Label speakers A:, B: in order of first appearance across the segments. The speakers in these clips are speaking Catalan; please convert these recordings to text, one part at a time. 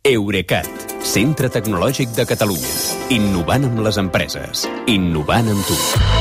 A: Eurecat, centre tecnològic de Catalunya. Innovant amb les empreses. Innovant amb tu.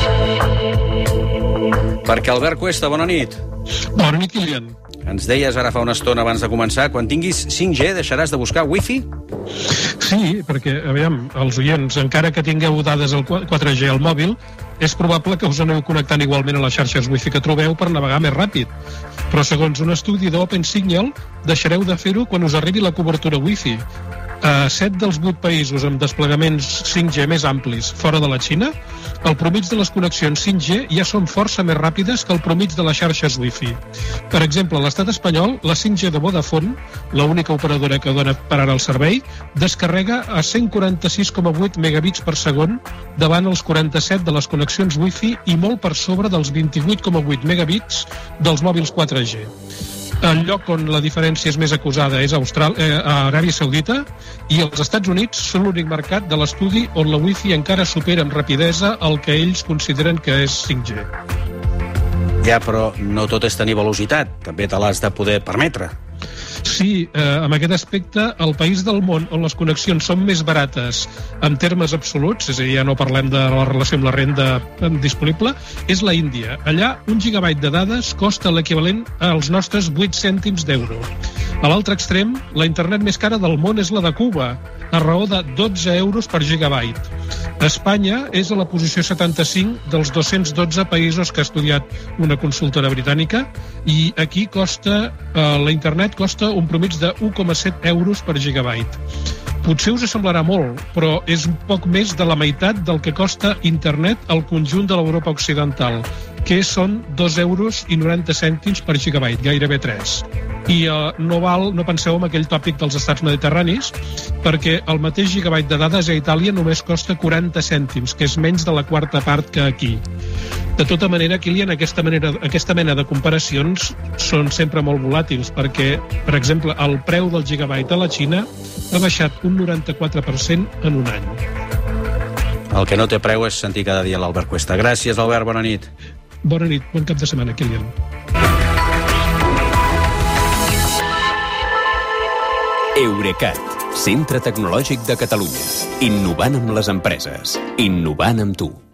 B: Perquè Albert Cuesta, bona nit.
C: Bona nit, Kilian.
B: Ens deies ara fa una estona abans de començar, quan tinguis 5G deixaràs de buscar wifi?
C: Sí, perquè, aviam, els oients, encara que tingueu dades al 4G al mòbil, és probable que us aneu connectant igualment a les xarxes wifi que trobeu per navegar més ràpid. Però segons un estudi d'OpenSignal, deixareu de fer-ho quan us arribi la cobertura wifi. A 7 dels 8 països amb desplegaments 5G més amplis fora de la Xina, el promig de les connexions 5G ja són força més ràpides que el promig de les xarxes Wi-Fi. Per exemple, a l'estat espanyol, la 5G de Vodafone, l'única operadora que dona per ara el servei, descarrega a 146,8 megabits per segon davant els 47 de les connexions Wi-Fi i molt per sobre dels 28,8 megabits dels mòbils 4G. El lloc on la diferència és més acusada és a Aràbia Saudita, i els Estats Units són l'únic mercat de l'estudi on la Wi-Fi encara supera en rapidesa el que ells consideren que és 5G.
B: Ja, però no tot és tenir velocitat, també te l'has de poder permetre.
C: Sí, en aquest aspecte, el país del món on les connexions són més barates en termes absoluts, és a dir, ja no parlem de la relació amb la renda disponible, és la Índia. Allà, 1 gigabyte de dades costa l'equivalent als nostres 8 cèntims d'euro. A l'altre extrem, la internet més cara del món és la de Cuba, a raó de 12 euros per gigabyte. Espanya és a la posició 75 dels 212 països que ha estudiat una consultora britànica, i aquí la internet costa un promig de 1,7 euros per gigabyte. Potser us semblarà molt, però és un poc més de la meitat del que costa internet al conjunt de l'Europa occidental, que són 2,90 euros per gigabyte, gairebé 3. I no penseu en aquell tòpic dels estats mediterranis, perquè el mateix gigabyte de dades a Itàlia només costa 40 cèntims, que és menys de la quarta part que aquí. De tota manera, Kilian, aquesta mena de comparacions són sempre molt volàtils, perquè, per exemple, el preu del gigabyte a la Xina ha baixat un 94% en un any.
B: El que no té preu és sentir cada dia l'Albert Cuesta. Gràcies, Albert, bona nit.
C: Bona nit, bon cap de setmana, Kilian.
A: Eurecat, centre tecnològic de Catalunya. Innovant amb les empreses. Innovant amb tu.